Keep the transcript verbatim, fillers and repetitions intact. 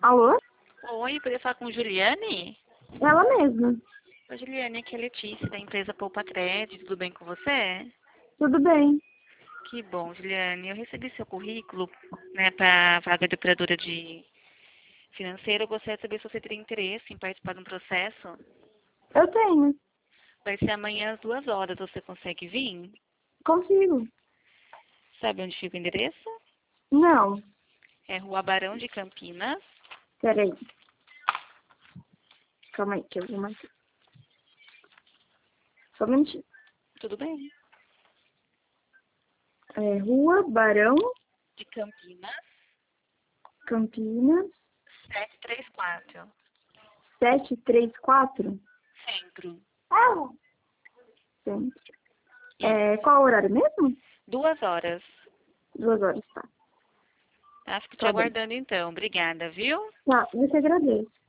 Alô? Oi, poderia falar com Juliane? Ela mesma. Oi, Juliane, aqui é a Letícia, da empresa Poupa Crédito. Tudo bem com você? Tudo bem. Que bom, Juliane. Eu recebi seu currículo, né, para vaga de operadora de financeira. Eu gostaria de saber se você teria interesse em participar de um processo. Eu tenho. Vai ser amanhã às duas horas. Você consegue vir? Consigo. Sabe onde fica o endereço? Não. É Rua Barão de Campinas. Peraí. Calma aí que eu vou marcar. Só um minutinho. Tudo bem? É, Rua Barão, De Campinas, Campinas, setecentos e trinta e quatro. setecentos e trinta e quatro. Centro. Centro. É, qual o horário mesmo? Duas horas. Duas horas, tá. Tá? Fico te Tá bem. aguardando então. Obrigada, viu? Tá, eu te agradeço.